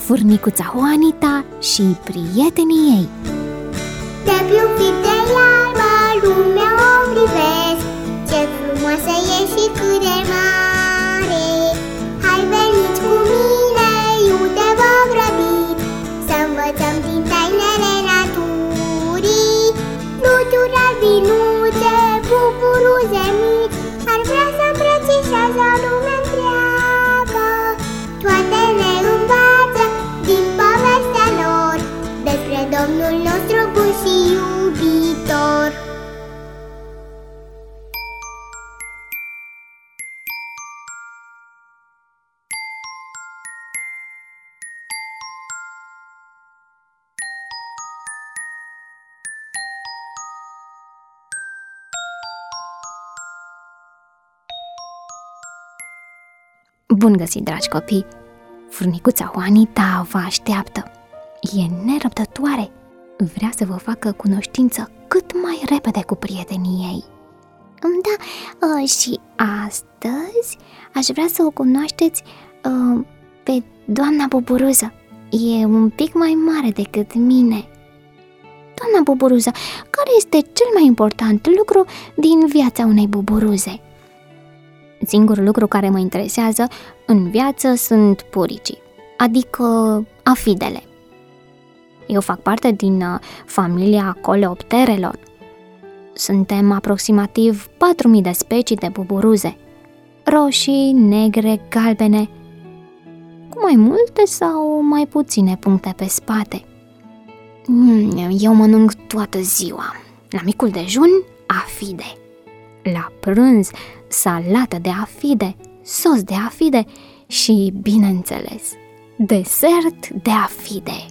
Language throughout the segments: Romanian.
Furnicuța Juanita și prietenii ei. De-abiu fit de iarbă, lumea o privesc, ce frumoasă e și cât de mare. Hai veniți cu mine, iute v-am grăbit, să învățăm din tainele naturii. Fluturi albinuțe, buburuze mici, ar vrea să îmbrățișează lumea întreagă. Toate ne învață din povestea lor despre Domnul nostru bun și iubitor. Bun găsit, dragi copii! Furnicuța Juanita vă așteaptă. E nerăbdătoare. Vrea să vă facă cunoștință cât mai repede cu prietenii ei. Da, și astăzi aș vrea să o cunoașteți pe doamna Buburuză. E un pic mai mare decât mine. Doamna Buburuză, care este cel mai important lucru din viața unei buburuze? Singurul lucru care mă interesează în viață sunt puricii, adică afidele. Eu fac parte din familia coleopterelor. Suntem aproximativ 4.000 de specii de buburuze, roșii, negre, galbene, cu mai multe sau mai puține puncte pe spate. Eu mănânc toată ziua. La micul dejun, afide. La prânz, salată de afide, sos de afide și, bineînțeles, desert de afide.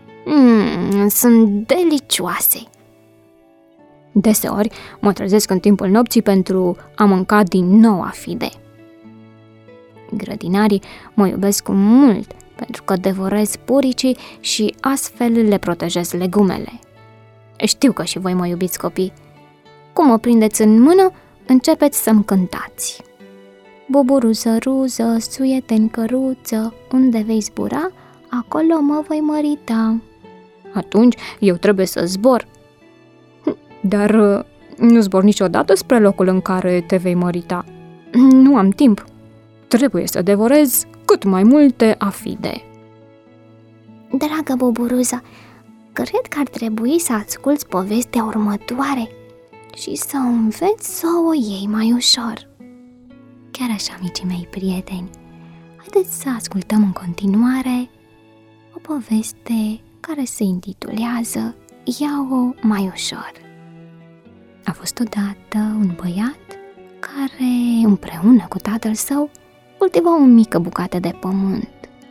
Sunt delicioase. Deseori mă trezesc în timpul nopții pentru a mânca din nou afide. Grădinarii mă iubesc mult pentru că devorez puricii și astfel le protejez legumele. Știu că și voi mă iubiți, copii. Cum mă prindeți în mână, începeți să-mi cântați. Buburuză ruză, suiete în căruță, unde vei zbura, acolo mă voi mărita. Atunci eu trebuie să zbor. Dar nu zbor niciodată spre locul în care te vei mărita. Nu am timp. Trebuie să devorez cât mai multe afide. Dragă Buburuză, cred că ar trebui să asculți povestea următoare și să înveți să o iei mai ușor. Chiar așa, micii mei prieteni, haideți să ascultăm în continuare o poveste care se intitulează Ia-o mai ușor. A fost odată un băiat care, împreună cu tatăl său, cultiva o mică bucată de pământ.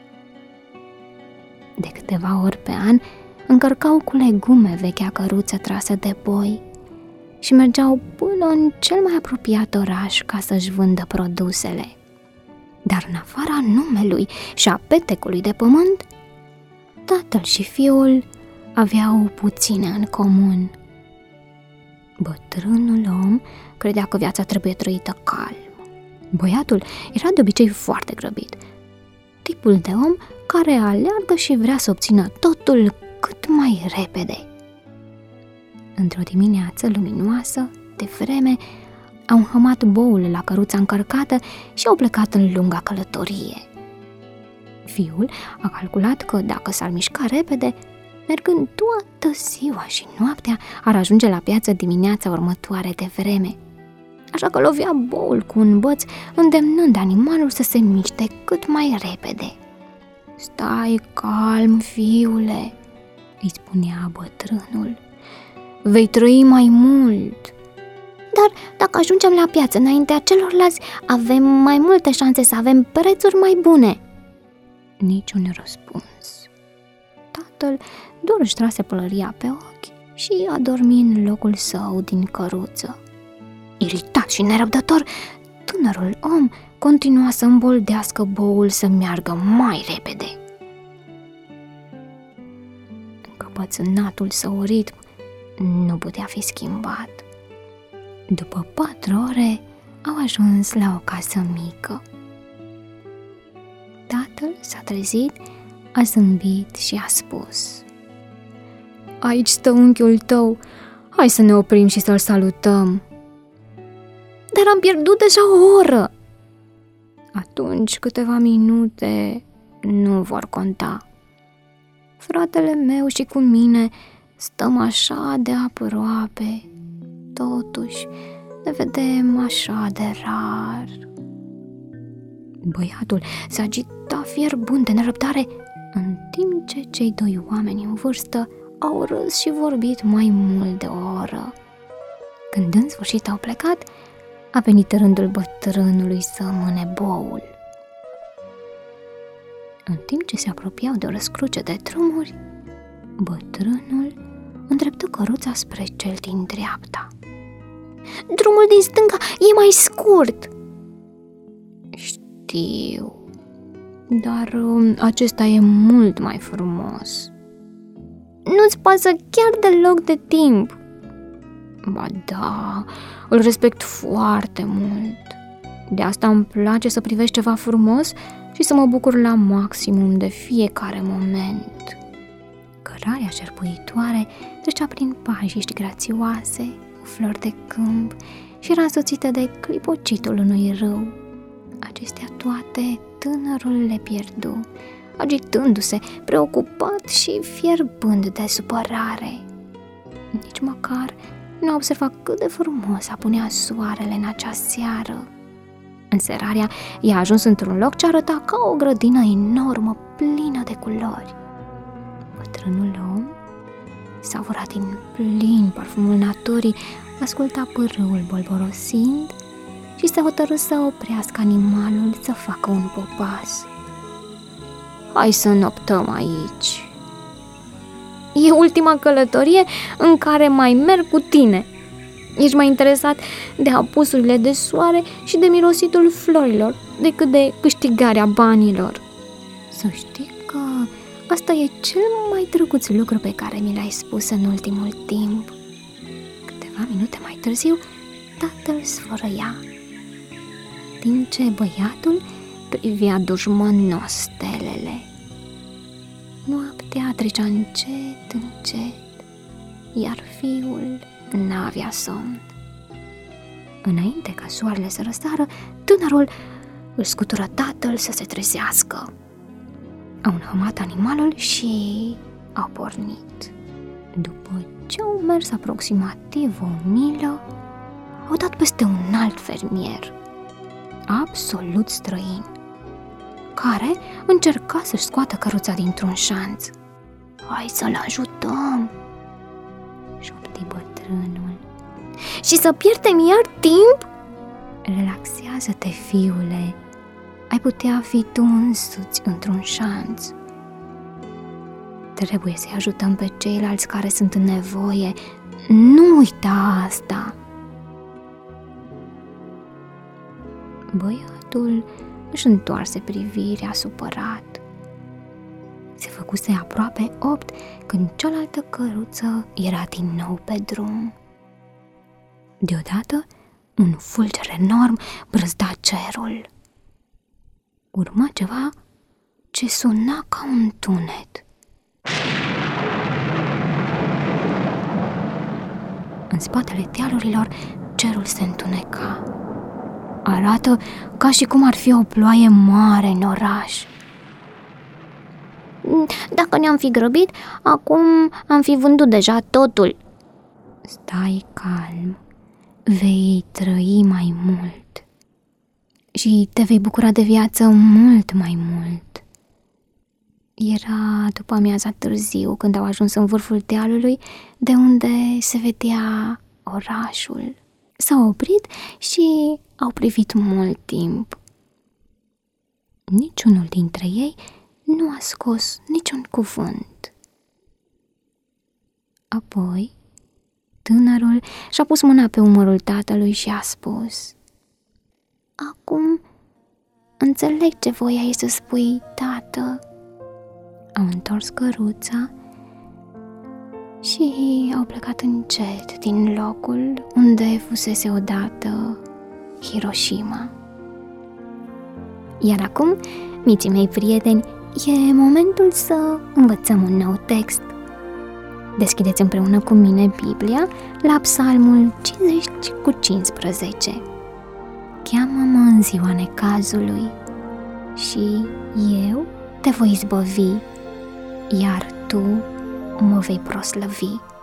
De câteva ori pe an încărcau cu legume vechea căruță trasă de boi și mergeau până în cel mai apropiat oraș ca să-și vândă produsele. Dar în afara numelui și a petecului de pământ, tatăl și fiul aveau puține în comun. Bătrânul om credea că viața trebuie trăită calm. Băiatul era de obicei foarte grăbit, tipul de om care aleargă și vrea să obțină totul cât mai repede. Într-o dimineață luminoasă, de vreme, au înhămat boul la căruța încărcată și au plecat în lunga călătorie. Fiul a calculat că dacă s-ar mișca repede, mergând toată ziua și noaptea, ar ajunge la piață dimineața următoare de vreme. Așa că lovea boul cu un băț, îndemnând animalul să se miște cât mai repede. Stai calm, fiule, îi spunea bătrânul. Vei trăi mai mult. Dar dacă ajungem la piață înaintea celorlalți, avem mai multe șanse să avem prețuri mai bune. Niciun răspuns. Tatăl doar își trase pălăria pe ochi și a dormit în locul său din căruță. Iritat și nerăbdător, tânărul om continua să îmboldească boul să meargă mai repede. Încăpățânatul său ritm nu putea fi schimbat. După 4 ore au ajuns la o casă mică. Tatăl s-a trezit A zâmbit și a spus: aici stă unchiul tău, hai să ne oprim și să-l salutăm. Dar am pierdut deja o oră. Atunci câteva minute nu vor conta. Fratele meu și cu mine stăm așa de aproape, totuși ne vedem așa de rar. Băiatul se agita fierbând de nerăbdare, în timp ce cei doi oameni în vârstă au râs și vorbit mai mult de o oră. Când în sfârșit au plecat, a venit rândul bătrânului să mâne boul. În timp ce se apropiau de o răscruce de drumuri, bătrânul îndreptă căruța spre cel din dreapta. Drumul din stânga e mai scurt. Știu, dar acesta e mult mai frumos. Nu-ți pasă chiar deloc de timp. Ba da, îl respect foarte mult. De asta îmi place să privești ceva frumos și să mă bucur la maximum de fiecare moment. Cărarea șerpuitoare trecea prin pajiști grațioase, cu flori de câmp și era însoțită de clipocitul unui râu. Acestea toate tânărul le pierdu, agitându-se, preocupat și fierbând de supărare. Nici măcar nu a observat cât de frumos apunea soarele în acea seară. Înserarea i-a ajuns într-un loc ce arăta ca o grădină enormă, plină de culori. Bătrânul om, savurat din plin parfumul naturii, asculta pârâul bolborosind și se hotărâ să oprească animalul să facă un popas. Hai să noptăm aici. E ultima călătorie în care mai merg cu tine. Ești mai interesat de apusurile de soare și de mirositul florilor decât de câștigarea banilor. Să știi că asta e cel mai drăguț lucru pe care mi l-ai spus în ultimul timp. Câteva minute mai târziu, tatăl sfărăia, timp ce băiatul privea dușmănos stelele. Noaptea trecea încet, încet, iar fiul n-avea somn. Înainte ca soarele să răsară, tânărul își scutură tatăl să se trezească. Au înhămat animalul și au pornit. După ce au mers aproximativ 1 milă, au dat peste un alt fermier, absolut străin, care încerca să-și scoată căruța dintr-un șanț. Hai să-l ajutăm, șopti bătrânul. Și să pierdem iar timp? Relaxează-te, fiule, ai putea fi tu însuți într-un șanț. Trebuie să-i ajutăm pe ceilalți care sunt în nevoie. Nu uita asta. Băiatul își întoarse privirea supărat. Se făcuse aproape 8 când cealaltă căruță era din nou pe drum. Deodată, un fulger enorm brăzda cerul. Urma ceva ce suna ca un tunet. În spatele dealurilor, cerul se întuneca. Arată ca și cum ar fi o ploaie mare în oraș. Dacă ne-am fi grăbit, acum am fi vândut deja totul. Stai calm, vei trăi mai mult și te vei bucura de viață mult mai mult. Era după amiaza târziu când au ajuns în vârful dealului, de unde se vedea orașul. S-au oprit și au privit mult timp. Niciunul dintre ei nu a scos niciun cuvânt. Apoi, tânărul și-a pus mâna pe umărul tatălui și a spus: Acum înțeleg ce voiai să spui, tată. Au întors căruța și au plecat încet din locul unde fusese odată Hiroshima. Iar acum, micii mei prieteni, e momentul să învățăm un nou text. Deschideți împreună cu mine Biblia la Psalmul 50:15. Cheamă-mă în ziua necazului și eu te voi izbăvi, iar tu mă vei proslăvi.